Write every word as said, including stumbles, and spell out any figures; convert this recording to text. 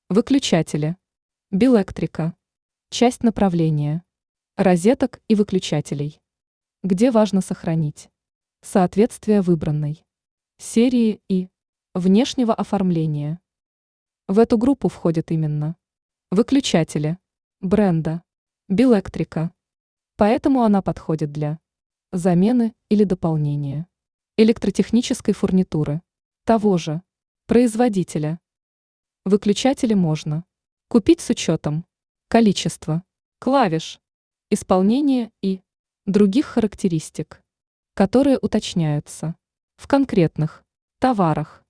Выключатели. Биэлектрика. Часть направления. Розеток и выключателей. Где важно сохранить соответствие выбранной серии и внешнего оформления. В эту группу входят именно выключатели бренда Биэлектрика. Поэтому она подходит для замены или дополнения электротехнической фурнитуры того же производителя. Выключатели можно купить с учетом количества клавиш, исполнения и других характеристик, которые уточняются в конкретных товарах.